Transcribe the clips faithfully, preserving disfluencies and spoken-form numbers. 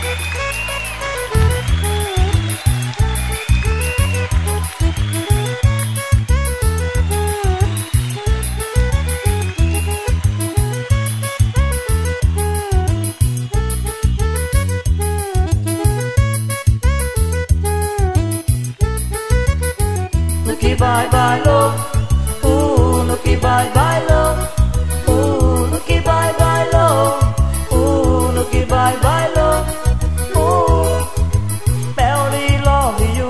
No que vai, bailou, uh, no que vai, bailou, uh, no que vai, bailou, uh, no que vai, bailou, uh, Melody love you,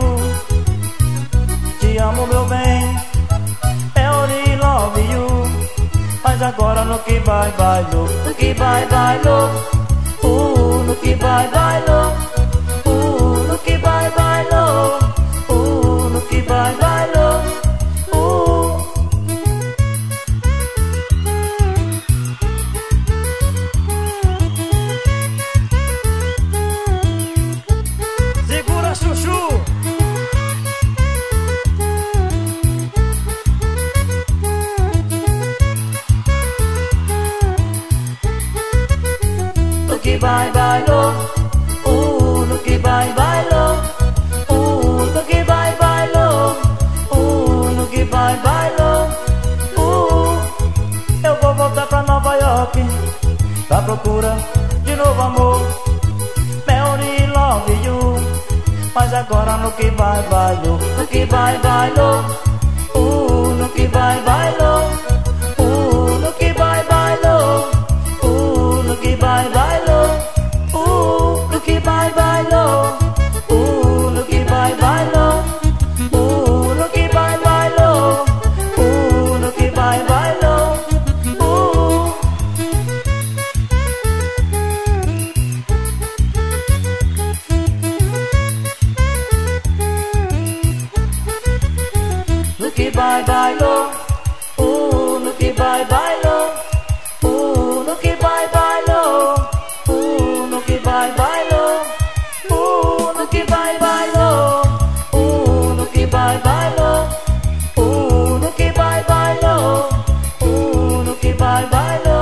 te amo meu bem, Melody love you, mas agora no que vai, bailou, no que vai, bailou, uh, no que vai, bailou, uh, no que vai, bailou, uh, no que vai, bailou. No que vai, bailou, uh, no que vai, bailou, uh, no que vai, bailou, uh, no que vai, bailou, uh, eu vou voltar pra Nova York, pra procura de novo amor, Melody love you, mas agora no que vai, bailou, no que vai, bailou, uh, no que vai, bailou, uh, no que vai, bailou, uh, no que vai, bailou, uh, no que vai, bailou, uh, no que vai, bailou, uh, no que vai, bailou, uh, no que vai, bailou, uh. No que vai, bailou, uh, no que vai, bailou, uh, no que vai, bailou, uh, no que vai, bailou, uh, no que vai, bailou, uh, no que vai, bailou, uh, no que vai, bailou, uh, no que vai, bailou.